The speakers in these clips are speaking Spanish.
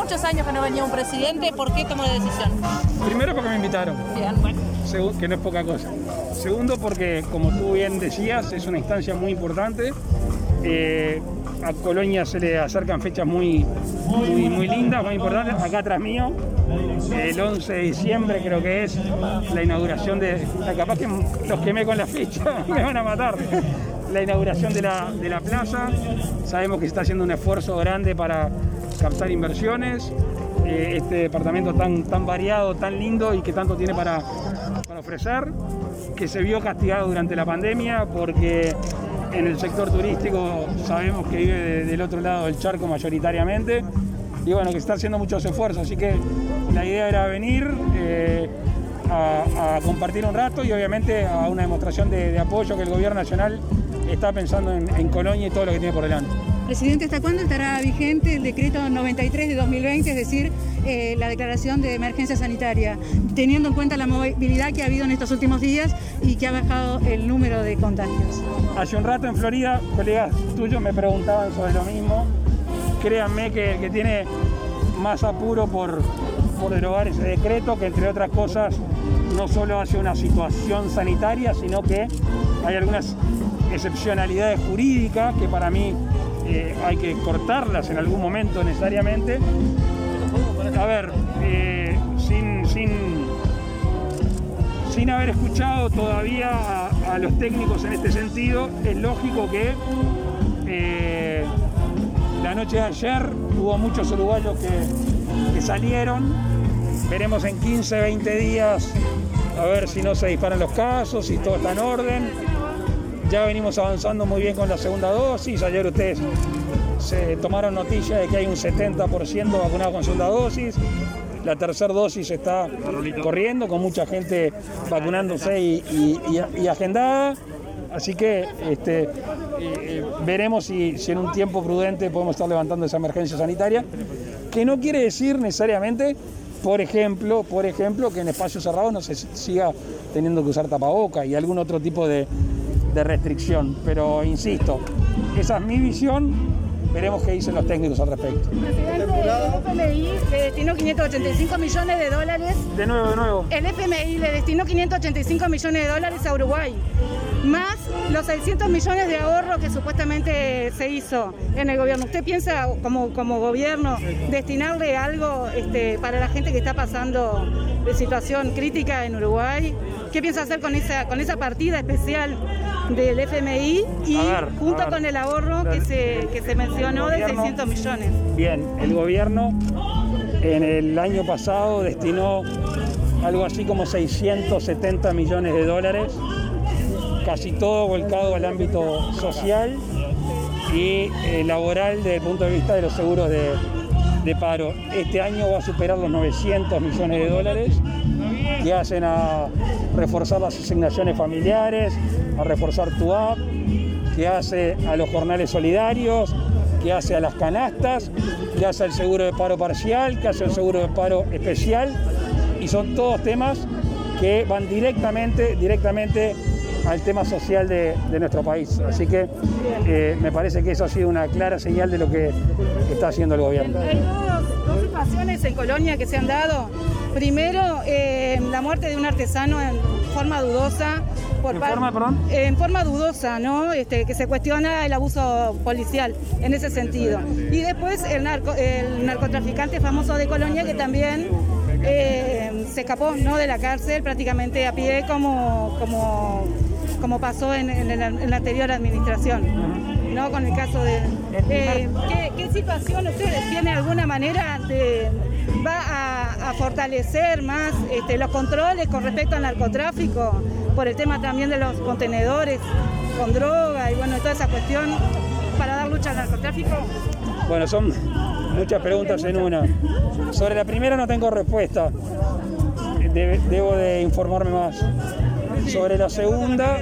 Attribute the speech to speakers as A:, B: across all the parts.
A: muchos años que no venía un presidente. ¿Por qué tomó la decisión?
B: Primero porque me invitaron.
A: Bien, bueno.
B: Que no es poca cosa. Segundo porque, como tú bien decías, es una instancia muy importante. A Colonia se le acercan fechas muy lindas, muy importantes. Acá atrás mío, el 11 de diciembre creo que es la inauguración de... Capaz que los quemé con la fecha, me van a matar. La inauguración de la plaza. Sabemos que se está haciendo un esfuerzo grande para captar inversiones. Este departamento tan variado, tan lindo y que tanto tiene para ofrecer, que se vio castigado durante la pandemia porque en el sector turístico sabemos que vive del otro lado del charco mayoritariamente y bueno, que está haciendo muchos esfuerzos, así que la idea era venir a compartir un rato y obviamente a una demostración de apoyo que el gobierno nacional está pensando en Colonia y todo lo que tiene por delante.
C: Presidente, ¿hasta cuándo estará vigente el decreto 93 de 2020, es decir, la declaración de emergencia sanitaria, teniendo en cuenta la movilidad que ha habido en estos últimos días y que ha bajado el número de contagios?
B: Hace un rato en Florida, colegas tuyos me preguntaban sobre lo mismo. Créanme que tiene más apuro por derogar ese decreto, que entre otras cosas no solo hace una situación sanitaria, sino que hay algunas excepcionalidades jurídicas que para mí hay que cortarlas en algún momento necesariamente. A ver, sin haber escuchado todavía a los técnicos en este sentido, es lógico que la noche de ayer hubo muchos uruguayos que salieron. Veremos en 15, 20 días a ver si no se disparan los casos, si todo está en orden. Ya venimos avanzando muy bien con la segunda dosis. Ayer ustedes se tomaron noticia de que hay un 70% vacunado con segunda dosis. La tercera dosis está corriendo, con mucha gente vacunándose y agendada. Así que veremos si en un tiempo prudente podemos estar levantando esa emergencia sanitaria, que no quiere decir necesariamente, por ejemplo, que en espacios cerrados no se siga teniendo que usar tapaboca y algún otro tipo de restricción. Pero insisto, esa es mi visión. Veremos qué dicen los técnicos al respecto.
C: Presidente, el FMI le destinó 585 millones de dólares.
B: De nuevo.
C: El FMI le destinó 585 millones de dólares a Uruguay, más los 600 millones de ahorro que supuestamente se hizo en el gobierno. ¿Usted piensa, como gobierno, destinarle algo para la gente que está pasando de situación crítica en Uruguay? ¿Qué piensa hacer con esa partida especial del FMI y junto con el ahorro que se mencionó de 600 millones?
B: Bien, el gobierno en el año pasado destinó algo así como 670 millones de dólares, casi todo volcado al ámbito social y laboral desde el punto de vista de los seguros de paro. Este año va a superar los 900 millones de dólares que hacen a reforzar las asignaciones familiares, a reforzar tu app, que hace a los jornales solidarios, que hace a las canastas, que hace al seguro de paro parcial, que hace el seguro de paro especial, y son todos temas que van directamente al tema social de nuestro país. Así que me parece que eso ha sido una clara señal de lo que está haciendo el gobierno.
C: Hay dos situaciones en Colonia que se han dado. Primero, la muerte de un artesano en forma dudosa. En forma dudosa, ¿no? Que se cuestiona el abuso policial en ese sentido. Y después el narcotraficante famoso de Colonia, que también se escapó, ¿no?, de la cárcel prácticamente a pie, como pasó en la anterior administración, ¿no? Con el caso de... ¿Qué situación ustedes tienen alguna manera va a fortalecer más los controles con respecto al narcotráfico, por el tema también de los contenedores con droga y bueno, toda esa cuestión para dar lucha al narcotráfico?
B: Bueno, son muchas preguntas en una. Sobre la primera no tengo respuesta, debo de informarme más. Sobre la segunda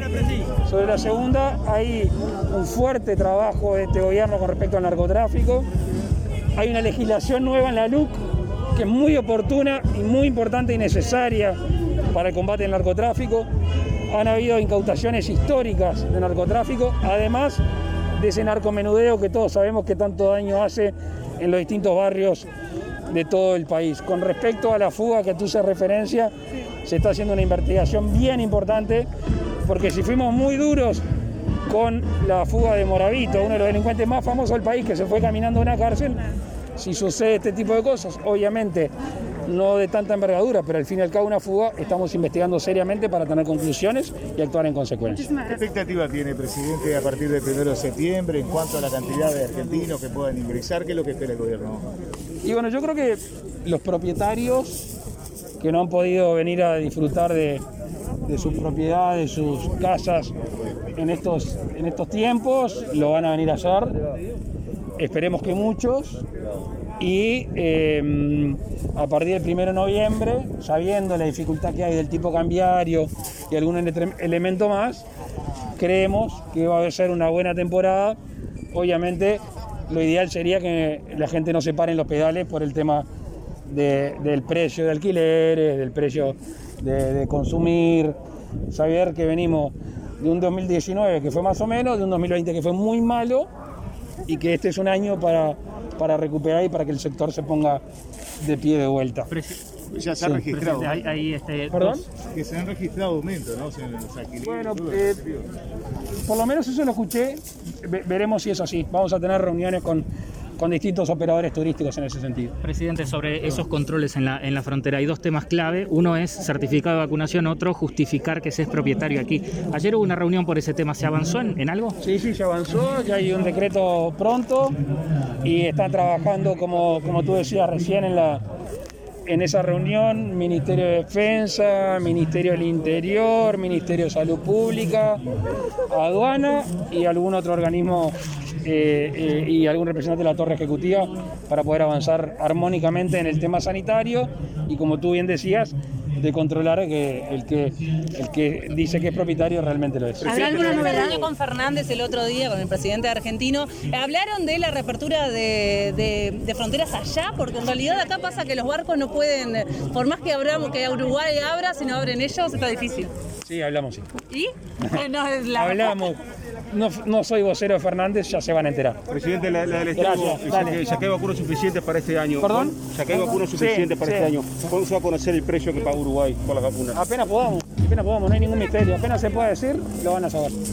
B: hay un fuerte trabajo de este gobierno con respecto al narcotráfico. Hay una legislación nueva en la LUC que es muy oportuna y muy importante y necesaria para el combate al narcotráfico. Han habido incautaciones históricas de narcotráfico, además de ese narcomenudeo que todos sabemos que tanto daño hace en los distintos barrios de todo el país. Con respecto a la fuga que tú haces referencia, se está haciendo una investigación bien importante, porque si fuimos muy duros con la fuga de Moravito, uno de los delincuentes más famosos del país, que se fue caminando a una cárcel, si sucede este tipo de cosas, obviamente no de tanta envergadura, pero al fin y al cabo una fuga, estamos investigando seriamente para tener conclusiones y actuar en consecuencia.
D: ¿Qué expectativa tiene, presidente, a partir del 1 de septiembre en cuanto a la cantidad de argentinos que puedan ingresar? ¿Qué es lo que espera el gobierno?
B: Y bueno, yo creo que los propietarios que no han podido venir a disfrutar de sus propiedades, de sus casas en estos tiempos, lo van a venir a hacer. Esperemos que muchos. Y a partir del 1 de noviembre, sabiendo la dificultad que hay del tipo cambiario y algún elemento más, creemos que va a ser una buena temporada. Obviamente, lo ideal sería que la gente no se pare en los pedales por el tema del precio de alquileres, del precio de consumir. Saber que venimos de un 2019 que fue más o menos, de un 2020 que fue muy malo, y que este es un año para recuperar y para que el sector se ponga de pie de vuelta.
D: Ya se ha registrado.
B: ¿Perdón?
D: Que se han registrado aumentos, ¿no? En los alquileres.
B: Bueno, por lo menos eso lo escuché. Veremos si es así. Vamos a tener reuniones con distintos operadores turísticos en ese sentido.
E: Presidente, sobre esos controles en la frontera hay dos temas clave. Uno es certificado de vacunación, otro justificar que se es propietario aquí. Ayer hubo una reunión por ese tema. ¿Se avanzó en algo?
B: Sí, se avanzó. Ya hay un decreto pronto y están trabajando, como tú decías recién, en esa reunión, Ministerio de Defensa, Ministerio del Interior, Ministerio de Salud Pública, Aduana y algún otro organismo y algún representante de la torre ejecutiva para poder avanzar armónicamente en el tema sanitario y, como tú bien decías, de controlar que el que dice que es propietario realmente lo es.
A: ¿Habrá alguna novedad? Con Fernández el otro día, con el presidente argentino, hablaron de la reapertura de fronteras allá, porque en realidad acá pasa que los barcos no pueden, por más que Uruguay abra, si no abren ellos, está difícil.
B: Sí, hablamos, sí.
A: ¿Y?
B: Hablamos. No soy vocero de Fernández, ya se van a enterar.
F: Presidente, la del Estado, ya que hay vacunas suficientes para este año.
B: ¿Perdón?
F: Ya que hay vacunas suficientes para este año. ¿Cuándo se va a conocer el precio que paga Uruguay por las vacunas?
B: Apenas podamos, no hay ningún misterio. Apenas se puede decir, lo van a saber.